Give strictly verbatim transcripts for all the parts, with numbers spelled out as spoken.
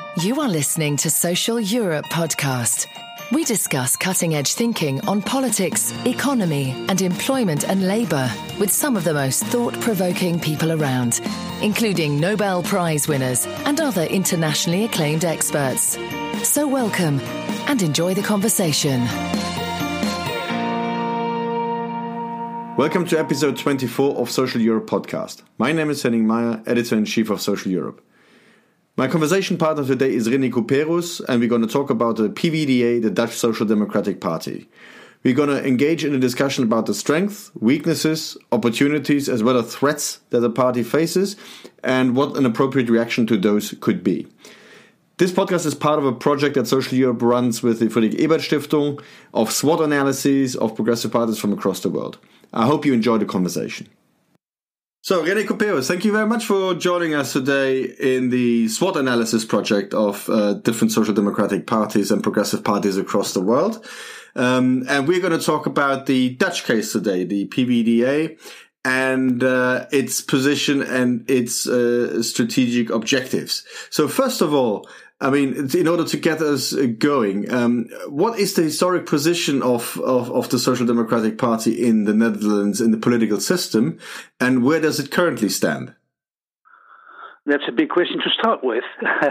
You are listening to Social Europe podcast. We discuss cutting-edge thinking on politics, economy, and employment and labour with some of the most thought-provoking people around, including Nobel Prize winners and other internationally acclaimed experts. So welcome and enjoy the conversation. Welcome to episode twenty-four of Social Europe podcast. My name is Henning Meyer, editor-in-chief of Social Europe. My conversation partner today is René Couperus, and we're going to talk about the P V D A, the Dutch Social Democratic Party. We're going to engage in a discussion about the strengths, weaknesses, opportunities, as well as threats that the party faces, and what an appropriate reaction to those could be. This podcast is part of a project that Social Europe runs with the Friedrich Ebert Stiftung of SWOT analyses of progressive parties from across the world. I hope you enjoy the conversation. So, René Couperus, thank you very much for joining us today in the SWOT analysis project of uh, different social democratic parties and progressive parties across the world. Um, and we're going to talk about the Dutch case today, the P V D A, and uh, its position and its uh, strategic objectives. So, first of all, I mean, in order to get us going, um, what is the historic position of, of, of the Social Democratic Party in the Netherlands in the political system, and where does it currently stand? That's a big question to start with.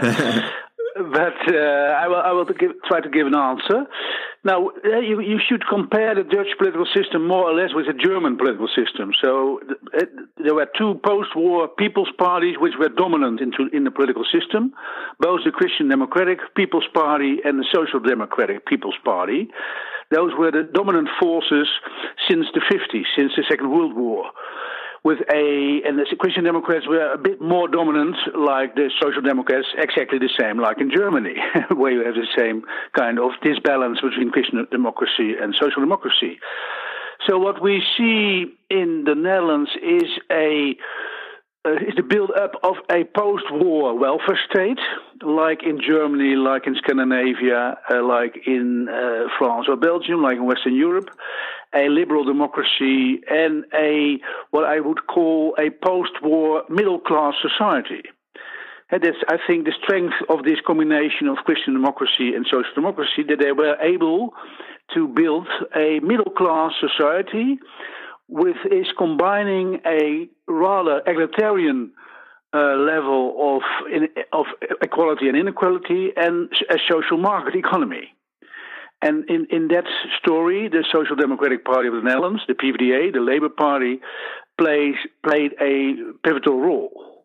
But uh, I will, I will give, try to give an answer. Now, you, you should compare the Dutch political system more or less with the German political system. So it, there were two post-war people's parties which were dominant into, in the political system, both the Christian Democratic People's Party and the Social Democratic People's Party. Those were the dominant forces since the fifties, since the Second World War. With a, and the Christian Democrats were a bit more dominant, like the Social Democrats, exactly the same, like in Germany, where you have the same kind of disbalance between Christian democracy and social democracy. So what we see in the Netherlands is a uh, is the build-up of a post-war welfare state, like in Germany, like in Scandinavia, uh, like in uh, France or Belgium, like in Western Europe. A liberal democracy, and a what I would call a post-war middle-class society. And that's, I think, the strength of this combination of Christian democracy and social democracy, that they were able to build a middle-class society with is combining a rather egalitarian uh, level of in, of equality and inequality and a social market economy. And in, in that story, the Social Democratic Party of the Netherlands, the P V D A, the Labour Party, plays played a pivotal role.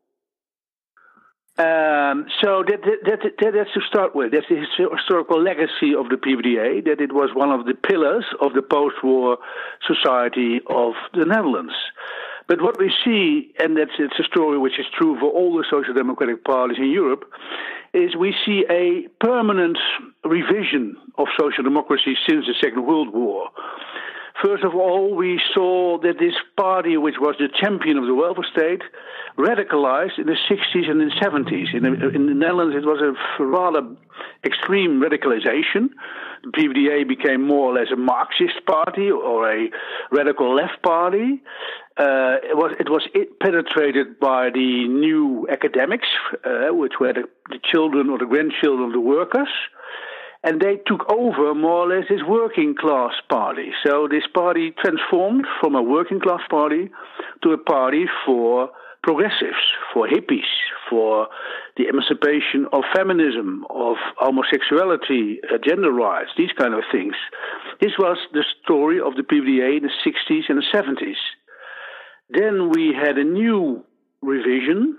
Um, so that, that, that that's to start with. That's the historical legacy of the P V D A, that it was one of the pillars of the post-war society of the Netherlands. But what we see, and that's it's a story which is true for all the social democratic parties in Europe, is we see a permanent revision of social democracy since the Second World War. First of all, we saw that this party, which was the champion of the welfare state, radicalized in the sixties and in the seventies. In the, in the Netherlands, it was a rather extreme radicalization. The P V D A became more or less a Marxist party or a radical left party. Uh, it was it was it penetrated by the new academics, uh, which were the, the children or the grandchildren of the workers. And they took over more or less this working class party. So this party transformed from a working class party to a party for progressives, for hippies, for the emancipation of feminism, of homosexuality, uh, gender rights, these kind of things. This was the story of the P V D A in the sixties and the seventies. Then we had a new revision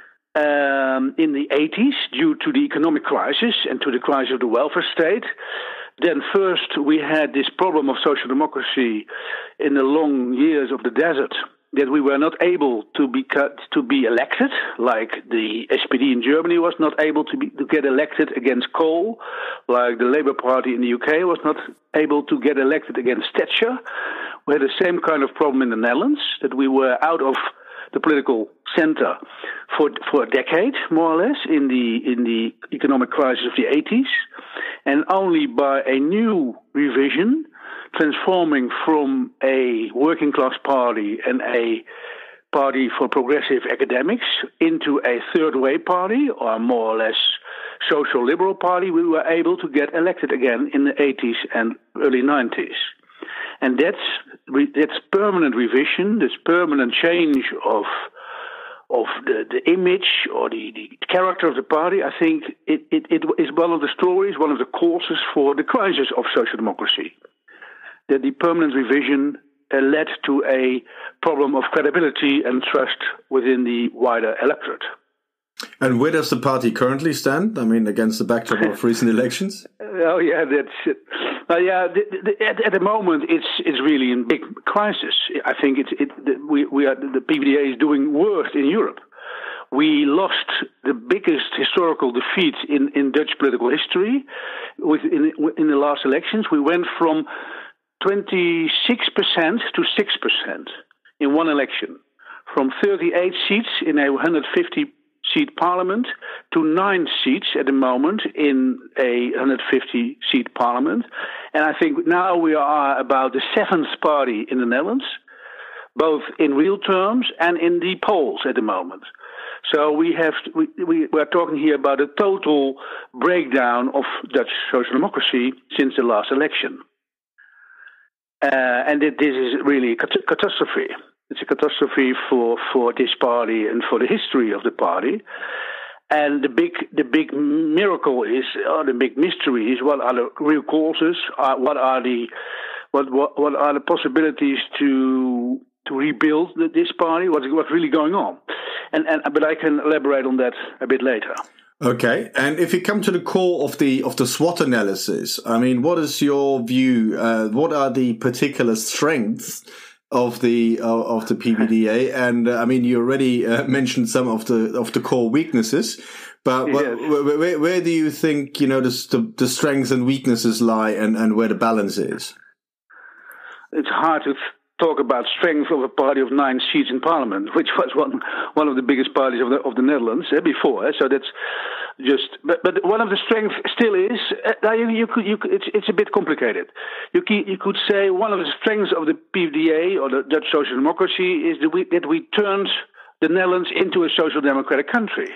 Um, in the eighties, due to the economic crisis and to the crisis of the welfare state. Then first we had this problem of social democracy in the long years of the desert, that we were not able to be cut, to be elected, like the S P D in Germany was not able to, be, to get elected against Kohl, like the Labour Party in the U K was not able to get elected against Thatcher. We had the same kind of problem in the Netherlands, that we were out of the political center for for a decade, more or less, in the in the economic crisis of the eighties, and only by a new revision, transforming from a working class party and a party for progressive academics into a third way party, or more or less social liberal party, we were able to get elected again in the eighties and early nineties. And that's that's permanent revision, this permanent change of of the, the image or the, the character of the party. I think it, it, it is one of the stories, one of the causes for the crisis of social democracy. That the permanent revision uh, led to a problem of credibility and trust within the wider electorate. And where does the party currently stand? I mean, against the backdrop of recent elections? Oh, yeah, that's it. Uh, yeah, the, the, at, at the moment, it's it's really in big crisis. I think it's it. The, we we are the P V D A is doing worse in Europe. We lost the biggest historical defeat in, in Dutch political history. With in, in the last elections, we went from twenty-six percent to six percent in one election, from thirty-eight seats in a one hundred fifty seat parliament to nine seats at the moment in a one hundred fifty seat parliament. And I think now we are about the seventh party in the Netherlands, both in real terms and in the polls at the moment. So we have we we are talking here about a total breakdown of Dutch social democracy since the last election. Uh, and it, this is really a cat- catastrophe. It's a catastrophe for, for this party and for the history of the party. And the big the big miracle is, or the big mystery is, what are the real causes? Uh, what are the what, what what are the possibilities to to rebuild the, this party? What's what's really going on? And and but I can elaborate on that a bit later. Okay, and if you come to the core of the of the SWOT analysis, I mean, what is your view? Uh, what are the particular strengths of the uh, of the P V D A? And uh, I mean, you already uh, mentioned some of the of the core weaknesses, but Yes. where, where, where do you think, you know, the, the the strengths and weaknesses lie, and, and where the balance is? It's hard to th- talk about strength of a party of nine seats in parliament, which was one one of the biggest parties of the of the Netherlands eh, before. Eh? So that's just. But but one of the strengths still is uh, you, you could you could, it's it's a bit complicated. You could, you could say one of the strengths of the P V D A or the Dutch social democracy is that we that we turned the Netherlands into a social democratic country.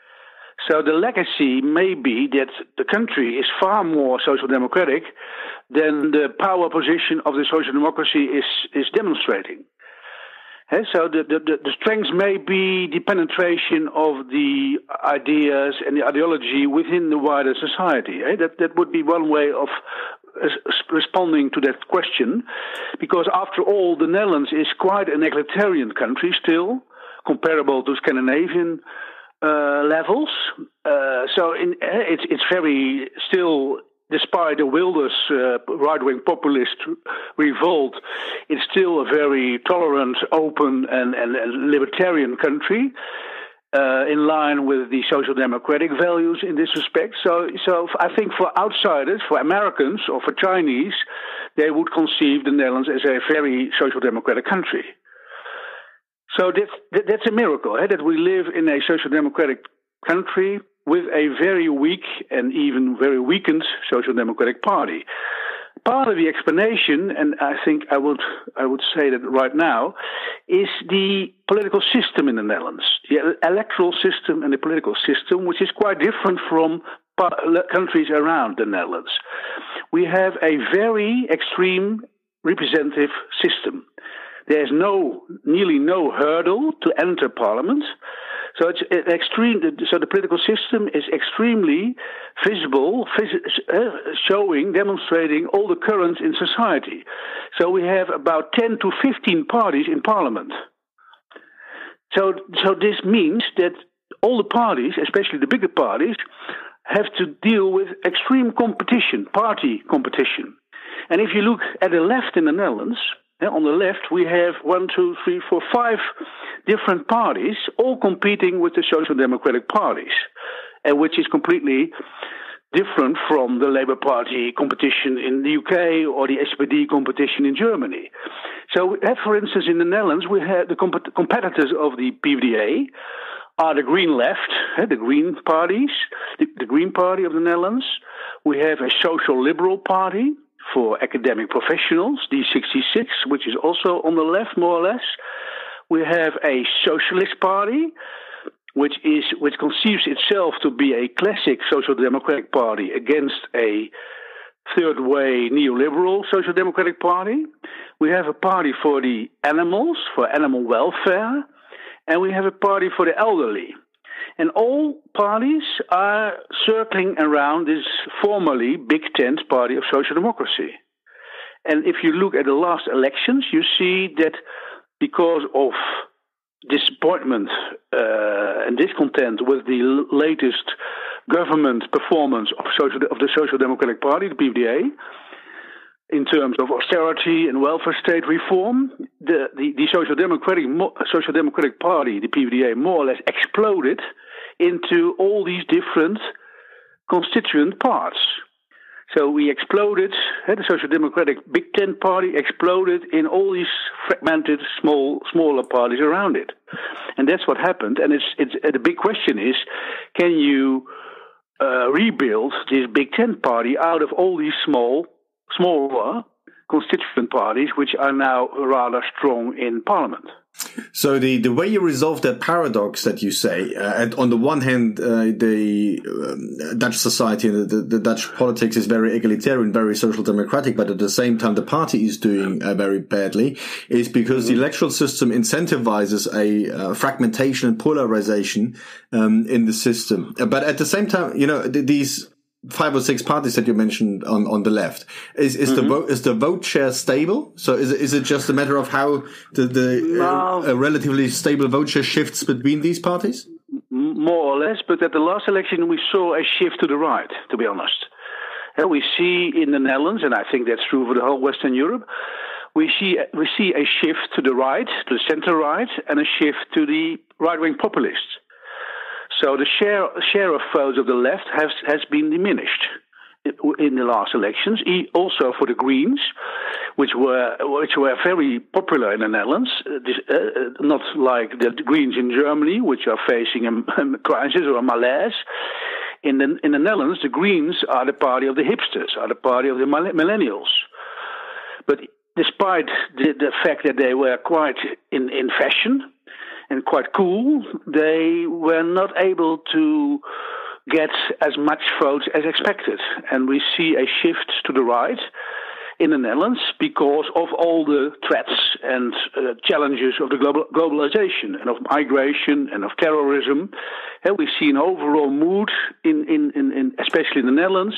So the legacy may be that the country is far more social democratic than the power position of the social democracy is, is demonstrating. Eh, so the, the, the strengths may be the penetration of the ideas and the ideology within the wider society. Eh? That, that would be one way of uh, responding to that question, because after all, the Netherlands is quite an egalitarian country still, comparable to Scandinavian Uh, levels. Uh, so in, uh, it's it's very still, despite the Wilders uh, right-wing populist revolt, it's still a very tolerant, open, and, and, and libertarian country, uh, in line with the social democratic values in this respect. So, so I think for outsiders, for Americans or for Chinese, they would conceive the Netherlands as a very social democratic country. So that's, that's a miracle, eh, that we live in a social democratic country with a very weak and even very weakened social democratic party. Part of the explanation, and I think I would I would say that right now, is the political system in the Netherlands, the electoral system and the political system, which is quite different from countries around the Netherlands. We have a very extreme representative system. There's no, nearly no hurdle to enter parliament. So it's extreme. So the political system is extremely visible, showing, demonstrating all the currents in society. So we have about ten to fifteen parties in parliament. So, so this means that all the parties, especially the bigger parties, have to deal with extreme competition, party competition. And if you look at the left in the Netherlands, on the left, we have one, two, three, four, five different parties, all competing with the Social Democratic parties, and which is completely different from the Labour Party competition in the U K or the S P D competition in Germany. So, we have, for instance, in the Netherlands, we have the comp- competitors of the P V D A are the Green Left, eh, the Green parties, the, the Green Party of the Netherlands. We have a Social Liberal Party for academic professionals, D sixty-six, which is also on the left, more or less. We have a Socialist Party, which is which conceives itself to be a classic social democratic party against a third way neoliberal social democratic party. We have a party for the animals, for animal welfare, and we have a party for the elderly. And all parties are circling around this formerly Big Tent party of social democracy. And if you look at the last elections, you see that because of disappointment uh, and discontent with the l- latest government performance of, social, of the Social Democratic Party, the P V D A, in terms of austerity and welfare state reform, the, the, the Social Democratic Social Democratic Party, the P V D A, more or less exploded into all these different constituent parts. So we exploded, the Social Democratic Big Tent Party exploded in all these fragmented, small, smaller parties around it, and that's what happened. And it's it's the big question is, can you uh, rebuild this Big Tent Party out of all these small, smaller constituent parties, which are now rather strong in Parliament? So the, the way you resolve that paradox that you say, uh, and on the one hand, uh, the um, Dutch society and the, the Dutch politics is very egalitarian, very social democratic, but at the same time the party is doing uh, very badly, is because mm-hmm. the electoral system incentivizes a uh, fragmentation and polarization um, in the system. But at the same time, you know, th- these five or six parties that you mentioned on, on the left, is is mm-hmm. the vote is the vote share stable? So is it, is it just a matter of how the the no. uh, a relatively stable vote share shifts between these parties? More or less, but at the last election we saw a shift to the right. To be honest, and we see in the Netherlands, and I think that's true for the whole Western Europe, we see we see a shift to the right, to the centre right, and a shift to the right wing populists. So the share share of votes of the left has has been diminished in the last elections. Also for the Greens, which were which were very popular in the Netherlands, this, uh, not like the Greens in Germany, which are facing a, a crisis or a malaise. In the in the Netherlands, the Greens are the party of the hipsters, are the party of the millennials. But despite the, the fact that they were quite in, in fashion and quite cool, they were not able to get as much votes as expected. And we see a shift to the right in the Netherlands because of all the threats and uh, challenges of the global, globalization and of migration and of terrorism. And we see an overall mood, in, in, in, in especially in the Netherlands,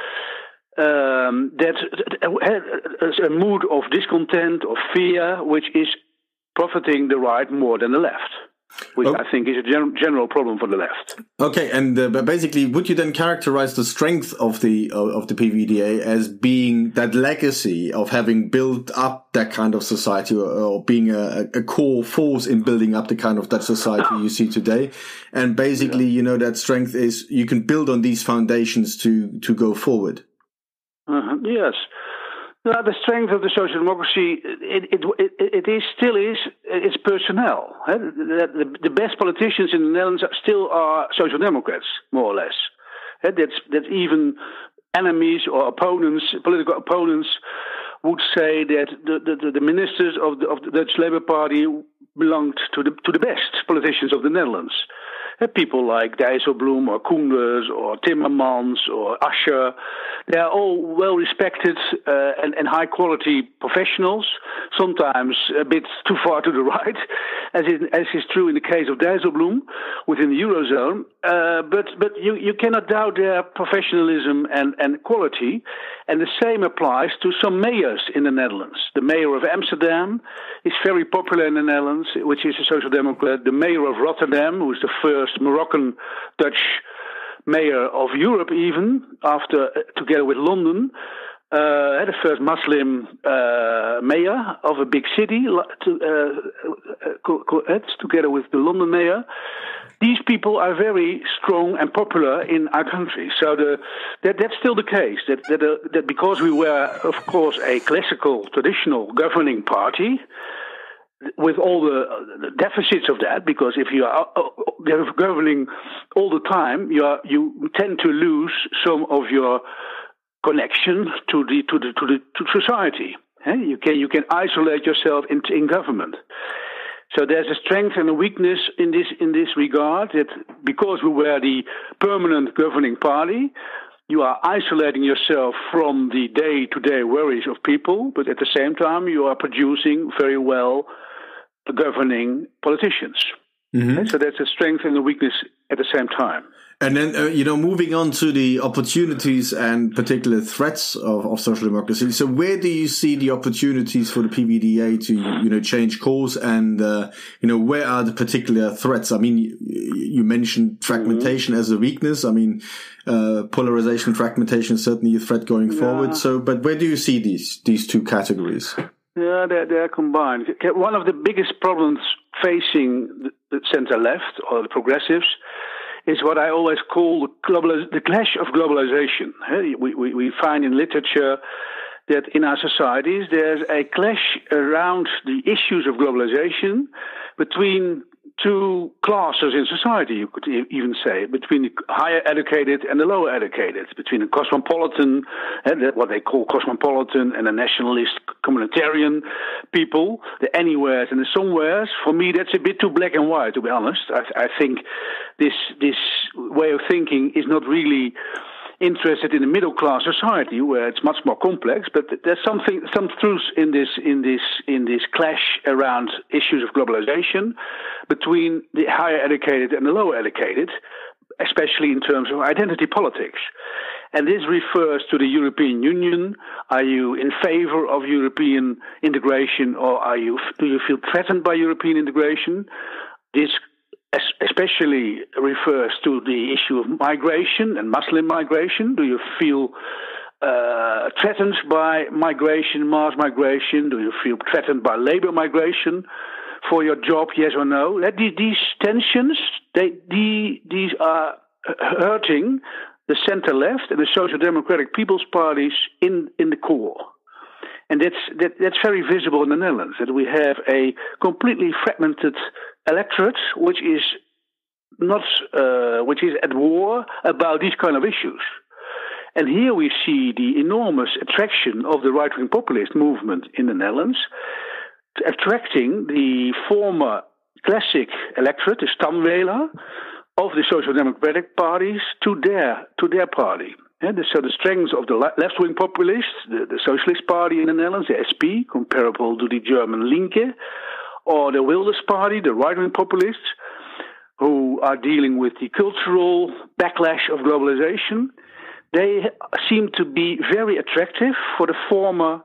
um, that uh, a mood of discontent, of fear, which is profiting the right more than the left, which oh. I think is a gen- general problem for the left. Okay, and uh, but basically, would you then characterize the strength of the uh, of the P V D A as being that legacy of having built up that kind of society, or, or being a, a core force in building up the kind of Dutch society you see today? And basically, yeah. you know, that strength is you can build on these foundations to to go forward. Uh-huh. Yes. No, the strength of the social democracy, it, it, it, it is still is its personnel. The, the best politicians in the Netherlands still are social democrats, more or less. That's, that even enemies or opponents, political opponents, would say that the, the, the ministers of the, of the Dutch Labour Party belonged to the to the best politicians of the Netherlands. People like Dijsselbloem or Koenders or Timmermans or Asscher, they are all well-respected uh, and, and high-quality professionals, sometimes a bit too far to the right, as, in, as is true in the case of Dijsselbloem within the Eurozone. Uh, but but you, you cannot doubt their professionalism and, and quality, and the same applies to some mayors in the Netherlands. The mayor of Amsterdam is very popular in the Netherlands, which is a social democrat. The mayor of Rotterdam, who is the first Moroccan Dutch mayor of Europe, even after together with London, uh, the first Muslim uh, mayor of a big city, to, uh, together with the London mayor. These people are very strong and popular in our country. So the, that, that's still the case. That that, uh, that because we were, of course, a classical, traditional governing party, with all the deficits of that, because if you are governing all the time, you are, you tend to lose some of your connection to the to the to the to society. You can you can isolate yourself in, in government. So there's a strength and a weakness in this in this regard, that because we were the permanent governing party, you are isolating yourself from the day-to-day worries of people, but at the same time you are producing very well governing politicians. Mm-hmm. Okay? So that's a strength and a weakness at the same time. And then, uh, you know, moving on to the opportunities and particular threats of, of social democracy. So where do you see the opportunities for the P V D A to, you know, change course? And, uh, you know, where are the particular threats? I mean, you, you mentioned fragmentation mm-hmm. as a weakness. I mean, uh, polarization, fragmentation is certainly a threat going yeah. forward. So, but where do you see these, these two categories? Yeah, they're, they're combined. One of the biggest problems facing the, the center-left or the progressives is what I always call the, global, the clash of globalization. We, we, we find in literature that in our societies there's a clash around the issues of globalization between two classes in society, you could even say, between the higher educated and the lower educated, between the cosmopolitan, what they call cosmopolitan, and the nationalist communitarian people, the anywheres and the somewheres. For me, that's a bit too black and white, to be honest. I, I think this this way of thinking is not really interested in a middle class society where it's much more complex, but there's something, some truth in this, in this, in this clash around issues of globalization between the higher educated and the lower educated, especially in terms of identity politics. And this refers to the European Union. Are you in favor of European integration, or are you, do you feel threatened by European integration? This especially refers to the issue of migration and Muslim migration. Do you feel uh, threatened by migration, mass migration? Do you feel threatened by labor migration for your job, yes or no? These, these tensions, they, the, these are hurting the center-left and the Social Democratic People's Parties in, in the core. And that's that, that's very visible in the Netherlands, that we have a completely fragmented electorate, which is not uh, which is at war about these kind of issues. And here we see the enormous attraction of the right-wing populist movement in the Netherlands, attracting the former classic electorate, the stamwähler, of the Social Democratic parties to their to their party. And so the strengths of the left-wing populists, the, the Socialist Party in the Netherlands, the S P, comparable to the German Linke, or the Wilders Party, the right-wing populists, who are dealing with the cultural backlash of globalization, they seem to be very attractive for the former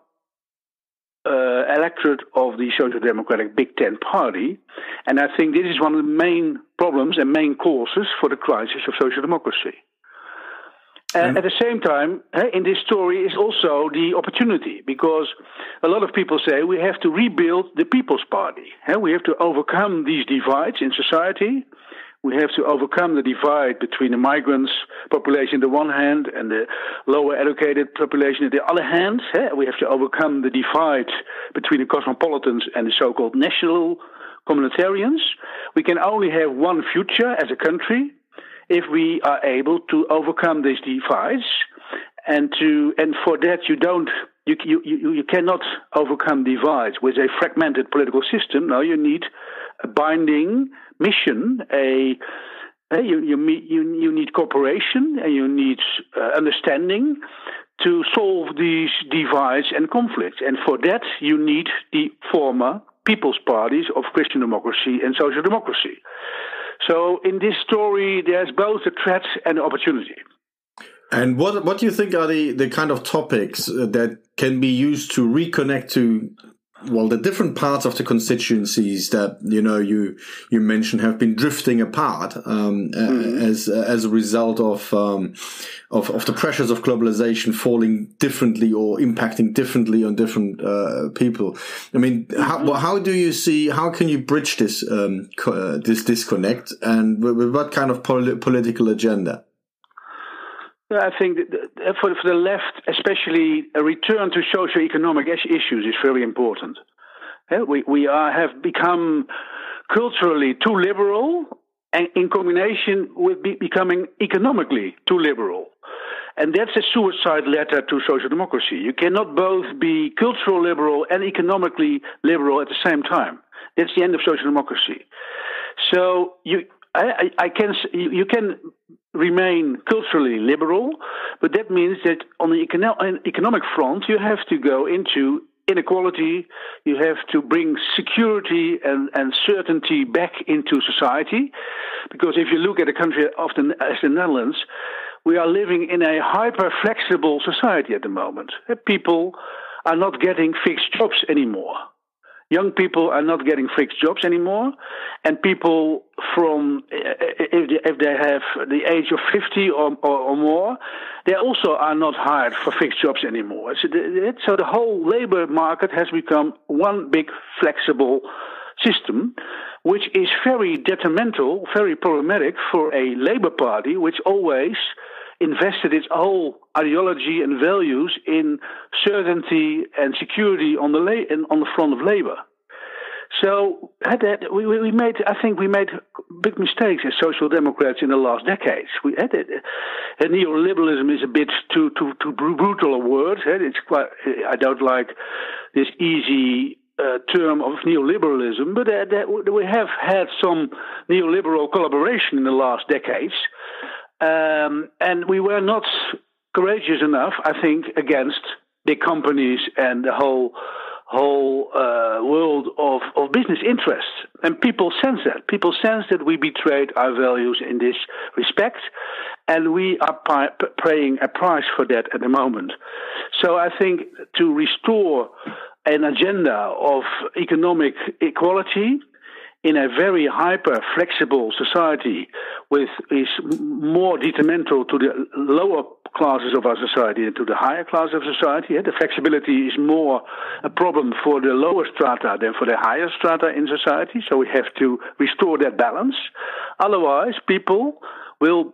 uh, electorate of the Social Democratic Big Ten Party. And I think this is one of the main problems and main causes for the crisis of social democracy. And at the same time, in this story is also the opportunity, because a lot of people say we have to rebuild the People's Party. We have to overcome these divides in society. We have to overcome the divide between the migrants population on the one hand and the lower educated population on the other hand. We have to overcome the divide between the cosmopolitans and the so-called national communitarians. We can only have one future as a country if we are able to overcome these divides, and to and for that you don't you you you, you cannot overcome divides with a fragmented political system. No, you need a binding mission. A, a you you you you need cooperation and you need uh, understanding to solve these divides and conflicts. And for that you need the former people's parties of Christian democracy and social democracy. So in this story, there's both a threat and an opportunity. And what what do you think are the, the kind of topics that can be used to reconnect to, well, the different parts of the constituencies that, you know, you you mentioned have been drifting apart um, mm-hmm. as as a result of, um, of of the pressures of globalization falling differently or impacting differently on different uh, people? I mean, mm-hmm. how how do you see, how can you bridge this um, uh, this disconnect, and with, with what kind of pol- political agenda? I think that for the left, especially a return to socio-economic issues is very important. We we are, have become culturally too liberal, and in combination with be becoming economically too liberal. And that's a suicide letter to social democracy. You cannot both be cultural liberal and economically liberal at the same time. That's the end of social democracy. So you, I, I can, you can remain culturally liberal, but that means that on the econo- economic front, you have to go into inequality, you have to bring security and, and certainty back into society. Because if you look at a country of the, as the Netherlands, we are living in a hyper-flexible society at the moment. People are not getting fixed jobs anymore. Young people are not getting fixed jobs anymore, and people from, if they have the age of fifty or, or, or more, they also are not hired for fixed jobs anymore. So the, so the whole labor market has become one big flexible system, which is very detrimental, very problematic for a labor party, which always invested its whole ideology and values in certainty and security on the la- on the front of labor. So that, we, we made, I think, we made big mistakes as social democrats in the last decades. We had it. And neoliberalism is a bit too too too brutal a word. It's quite. I don't like this easy uh, term of neoliberalism, but uh, that we have had some neoliberal collaboration in the last decades. Um, and we were not courageous enough, I think, against big companies and the whole whole uh, world of, of business interests. And people sense that. People sense that we betrayed our values in this respect, and we are pi- paying a price for that at the moment. So I think to restore an agenda of economic equality in a very hyper-flexible society, with is more detrimental to the lower classes of our society than to the higher class of society. The flexibility is more a problem for the lower strata than for the higher strata in society. So we have to restore that balance. Otherwise, people will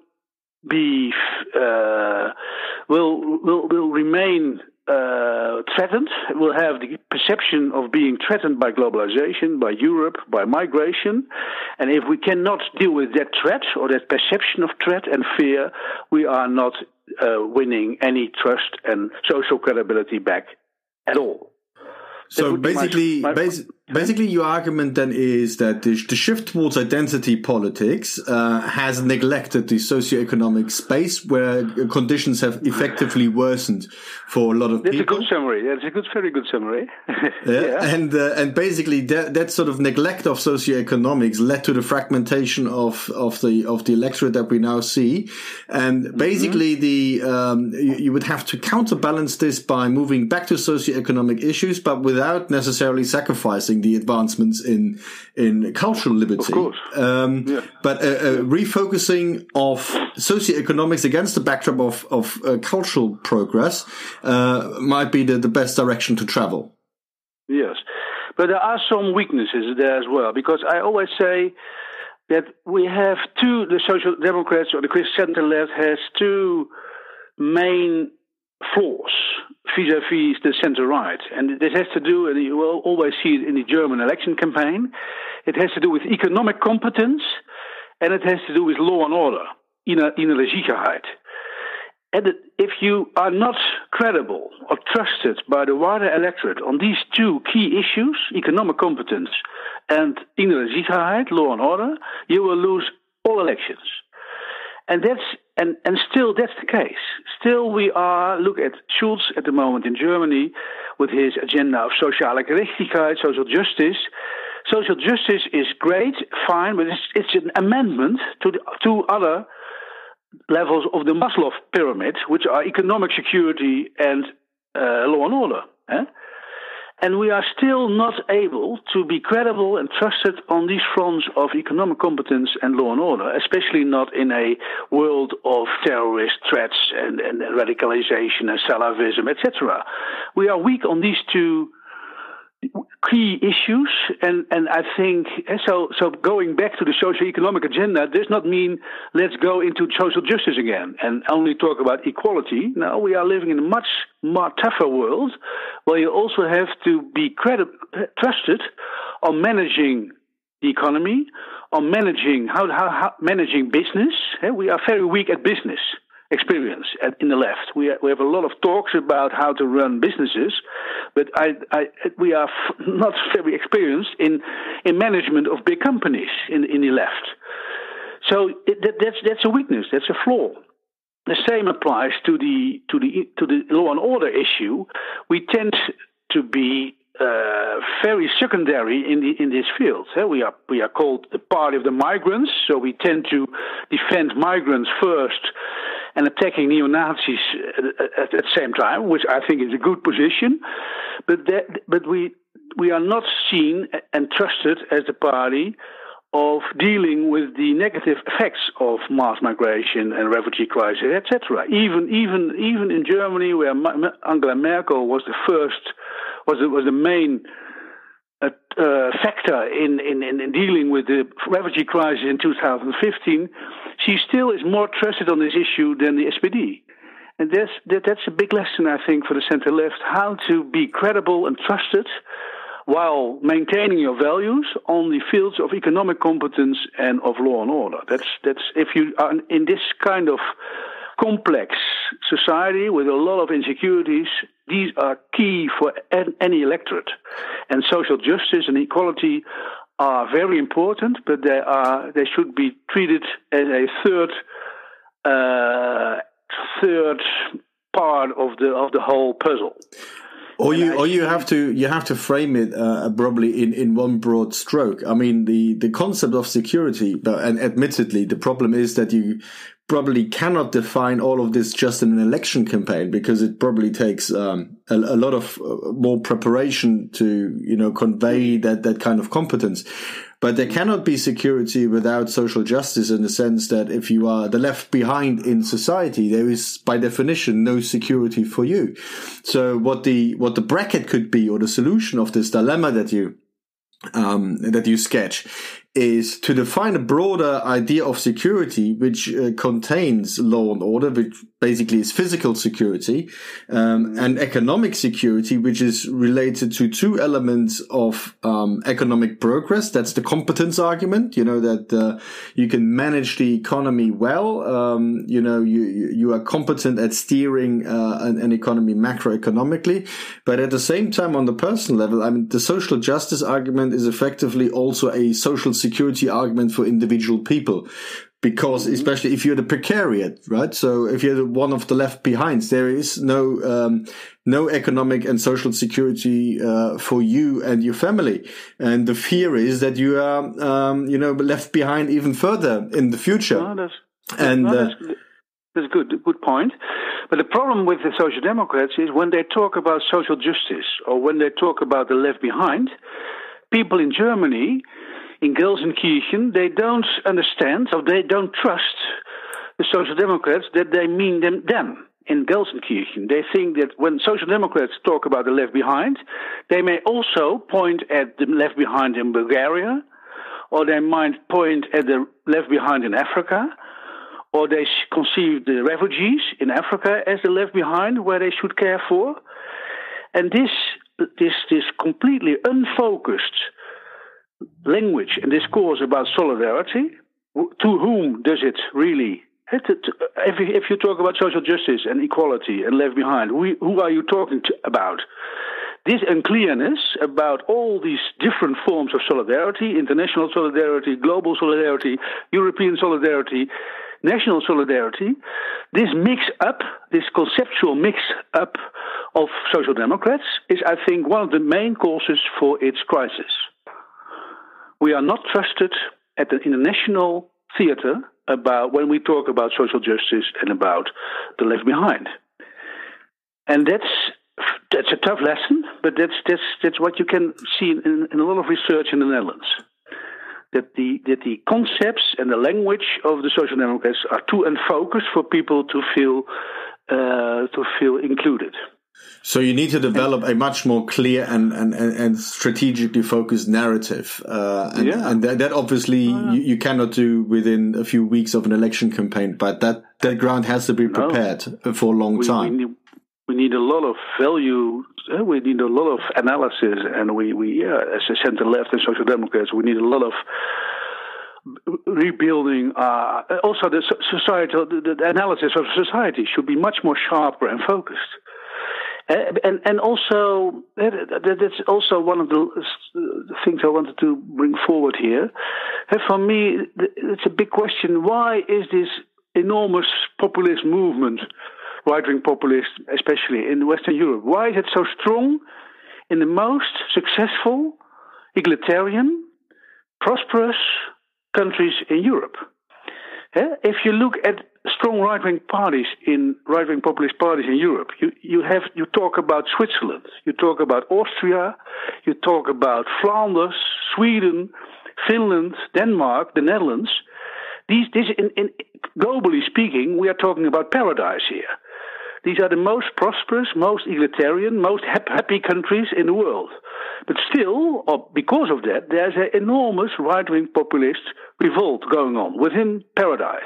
be uh, will will will remain Uh, threatened, will have the perception of being threatened by globalization, by Europe, by migration. And if we cannot deal with that threat or that perception of threat and fear, we are not uh, winning any trust and social credibility back at all. So basically, my, my, basi- basically, your argument then is that the, the shift towards identity politics uh, has neglected the socioeconomic space where conditions have effectively worsened for a lot of That's people. That's a good summary. That's a good, very good summary. yeah. yeah, and uh, and basically that that sort of neglect of socioeconomics led to the fragmentation of of the of the electorate that we now see, and basically mm-hmm. the um, you, you would have to counterbalance this by moving back to socioeconomic issues, but with without necessarily sacrificing the advancements in in cultural liberty. Of course. Um, yeah. But uh, uh, refocusing of socioeconomics against the backdrop of, of uh, cultural progress uh, might be the, the best direction to travel. Yes. But there are some weaknesses there as well, because I always say that we have two, the Social Democrats or the Christian Center left has two main flaws vis-a-vis the center-right. And this has to do, and you will always see it in the German election campaign, it has to do with economic competence, and it has to do with law and order, innere Sicherheit. And if you are not credible or trusted by the wider electorate on these two key issues, economic competence and innere Sicherheit, law and order, you will lose all elections. And that's and, and still that's the case. Still we are, look at Schulz at the moment in Germany with his agenda of sociale Gerechtigkeit, social justice. Social justice is great, fine, but it's, it's an amendment to the two other levels of the Maslow pyramid, which are economic security and uh, law and order. Eh? And we are still not able to be credible and trusted on these fronts of economic competence and law and order, especially not in a world of terrorist threats and, and radicalization and Salavism, et cetera. We are weak on these two key issues, and, and I think so. So going back to the socio-economic agenda does not mean let's go into social justice again and only talk about equality. No, we are living in a much more tougher world where you also have to be credi- trusted on managing the economy, on managing how, how, how managing business. We are very weak at business experience at, in the left. We we have a lot of talks about how to run businesses, but I, I we are f- not very experienced in in management of big companies in in the left. So it, that, that's that's a weakness. That's a flaw. The same applies to the to the to the law and order issue. We tend to be uh, very secondary in the in this field. Uh, we are we are called the party of the migrants, so we tend to defend migrants first and attacking neo-Nazis at, at the same time, which I think is a good position. But that, but we we are not seen and trusted as the party of dealing with the negative effects of mass migration and refugee crisis, et cetera. Even even even in Germany, where Angela Merkel was the first, was the, was the main uh, uh, factor in, in, in dealing with the refugee crisis in two thousand fifteen, she still is more trusted on this issue than the S P D. And that's that, that's a big lesson, I think, for the center left: how to be credible and trusted while maintaining your values on the fields of economic competence and of law and order. That's that's if you are in this kind of complex society with a lot of insecurities, these are key for any electorate. And social justice and equality are very important, but they are they should be treated as a third uh, third part of the of the whole puzzle. Or you, or you have to, you have to frame it uh, probably in, in one broad stroke. I mean, the, the concept of security, but and admittedly, the problem is that you probably cannot define all of this just in an election campaign, because it probably takes um, a, a lot of uh, more preparation to, you know, convey that that kind of competence. But there cannot be security without social justice, in the sense that if you are the left behind in society, there is by definition no security for you. So what the what the bracket could be, or the solution of this dilemma that you um, that you sketch, is to define a broader idea of security, which uh, contains law and order, which basically is physical security, um, and economic security, which is related to two elements of um, economic progress. That's the competence argument, you know, that uh, you can manage the economy well. Um, you know, you, you are competent at steering uh, an, an economy macroeconomically. But at the same time, on the personal level, I mean, the social justice argument is effectively also a social security argument for individual people. Because especially if you're the precariat, right? So if you're the one of the left behinds, there is no um, no economic and social security uh, for you and your family, and the fear is that you are, um, you know, left behind even further in the future. No, that's, and no, uh, that's, that's a good good point. But the problem with the Social Democrats is when they talk about social justice, or when they talk about the left behind, people in Germany, in Gelsenkirchen, they don't understand, or they don't trust the Social Democrats that they mean them, them in Gelsenkirchen. They think that when Social Democrats talk about the left behind, they may also point at the left behind in Bulgaria, or they might point at the left behind in Africa, or they conceive the refugees in Africa as the left behind where they should care for. And this, this, this completely unfocused language and discourse about solidarity, to whom does it really? If you, if you talk about social justice and equality and left behind, who, who are you talking to about? This unclearness about all these different forms of solidarity, international solidarity, global solidarity, European solidarity, national solidarity, this mix-up, this conceptual mix-up of social democrats is, I think, one of the main causes for its crisis. We are not trusted at the international theater about when we talk about social justice and about the left behind. And that's that's a tough lesson, but that's that's that's what you can see in, in a lot of research in the Netherlands. That the that the concepts and the language of the Social Democrats are too unfocused for people to feel uh, to feel included. So you need to develop a much more clear and, and, and strategically focused narrative. Uh, and, yeah. and that, that obviously oh, yeah. you, you cannot do within a few weeks of an election campaign, but that, that ground has to be prepared no. for a long we, time. We need, we need a lot of value, uh, we need a lot of analysis, and we, we yeah, as a center-left and Social Democrats, we need a lot of rebuilding. Uh, also, the societal the, the analysis of society should be much more sharper and focused. Uh, and and also uh, that's also one of the, the things I wanted to bring forward here. Uh, for me, it's a big question: why is this enormous populist movement, right-wing populist, especially in Western Europe, why is it so strong in the most successful, egalitarian, prosperous countries in Europe? Uh, if you look at strong right-wing parties in right-wing populist parties in Europe, you, you have you talk about Switzerland, you talk about Austria, you talk about Flanders, Sweden, Finland, Denmark, the Netherlands. These, this, in, in, globally speaking, we are talking about paradise here. These are the most prosperous, most egalitarian, most happy countries in the world. But still, or because of that, there's an enormous right-wing populist revolt going on within paradise.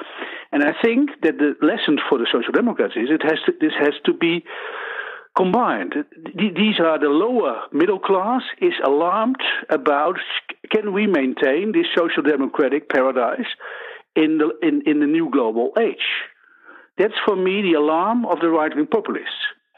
And I think that the lesson for the Social Democrats is it has to, this has to be combined. These are the lower middle class is alarmed about can we maintain this social democratic paradise in the in, in the new global age. That's for me the alarm of the right-wing populists.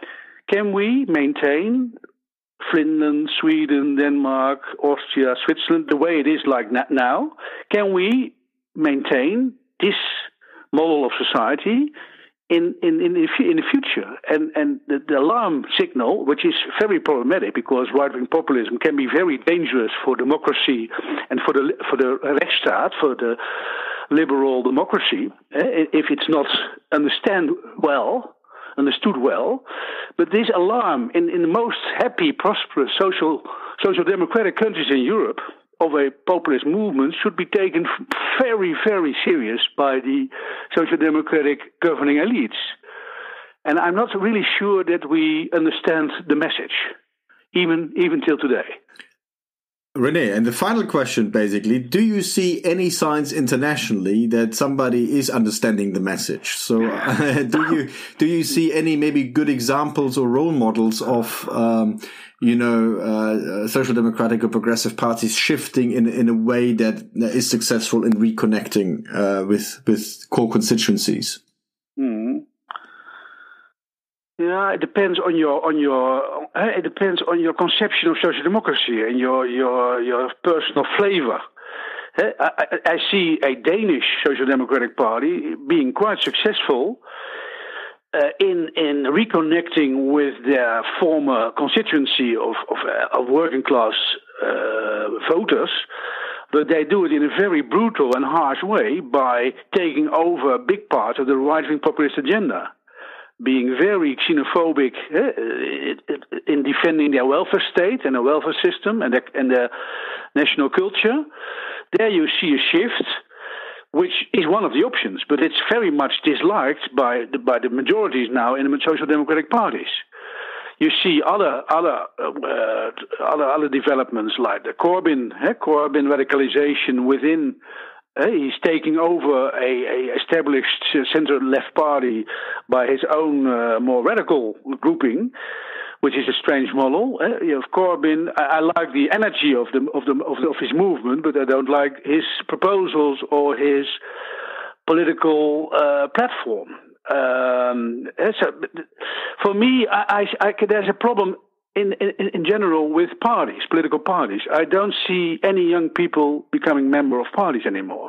Can we maintain Finland, Sweden, Denmark, Austria, Switzerland the way it is like now? Can we maintain this model of society in in in the, in the future? And and the, the alarm signal, which is very problematic because right-wing populism can be very dangerous for democracy and for the for the Rechtsstaat, for the liberal democracy, eh, if it's not understand well, understood well. But this alarm in, in the most happy, prosperous social social democratic countries in Europe of a populist movement should be taken very, very serious by the social democratic governing elites. And I'm not really sure that we understand the message, even even till today. René, and the final question, basically, do you see any signs internationally that somebody is understanding the message? So uh, do you do you see any maybe good examples or role models of, um, you know, uh, social democratic or progressive parties shifting in in a way that is successful in reconnecting uh, with, with core constituencies? Mm-hmm. Yeah, it depends on your on your uh, it depends on your conception of social democracy and your your your personal flavor. Uh, I, I see a Danish social democratic party being quite successful uh, in in reconnecting with their former constituency of of, uh, of working class uh, voters. But they do it in a very brutal and harsh way by taking over a big part of the right-wing populist agenda, being very xenophobic uh, in defending their welfare state and the welfare system and their, and their national culture. There you see a shift, which is one of the options, but it's very much disliked by the, by the majorities now in the social democratic parties. You see other other uh, other other developments like the Corbyn eh, Corbyn radicalization within. Uh, he's taking over a, a established center-left party by his own uh, more radical grouping, which is a strange model. Uh, you have Corbyn. I, I like the energy of the of the of, the, of his movement, but I don't like his proposals or his political uh, platform. Um, so for me, I, I, I, there's a problem. In, in in general, with parties, political parties, I don't see any young people becoming member of parties anymore.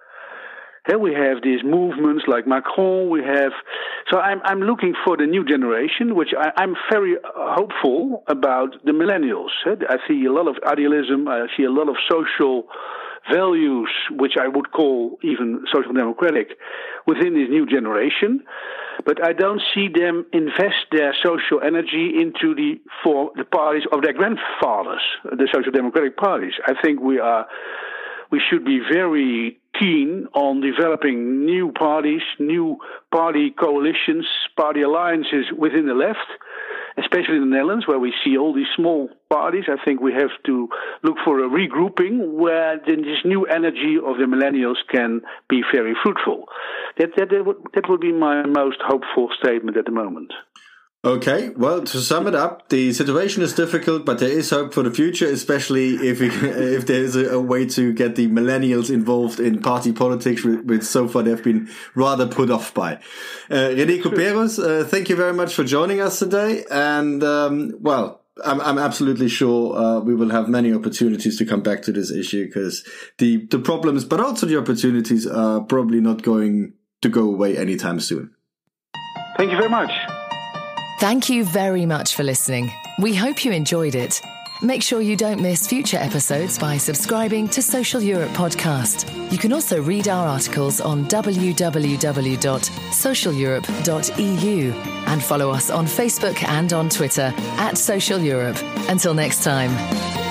Here we have these movements like Macron. We have, so I'm I'm looking for the new generation, which I, I'm very hopeful about the millennials. I see a lot of idealism. I see a lot of social values, which I would call even social democratic, within this new generation. But I don't see them invest their social energy into the for the parties of their grandfathers, the social democratic parties. I think we are we should be very keen on developing new parties, new party coalitions, party alliances within the left, especially in the Netherlands, where we see all these small parties. I think we have to look for a regrouping where this new energy of the millennials can be very fruitful. That that that would, that would be my most hopeful statement at the moment. Okay, well, to sum it up, the situation is difficult, but there is hope for the future, especially if we, if there is a, a way to get the millennials involved in party politics, which so far they've been rather put off by. Uh, René Couperus, uh, thank you very much for joining us today. And, um, well, I'm, I'm absolutely sure uh, we will have many opportunities to come back to this issue, because the, the problems, but also the opportunities, are probably not going to go away anytime soon. Thank you very much. Thank you very much for listening. We hope you enjoyed it. Make sure you don't miss future episodes by subscribing to Social Europe Podcast. You can also read our articles on w w w dot social europe dot e u and follow us on Facebook and on Twitter at Social Europe. Until next time.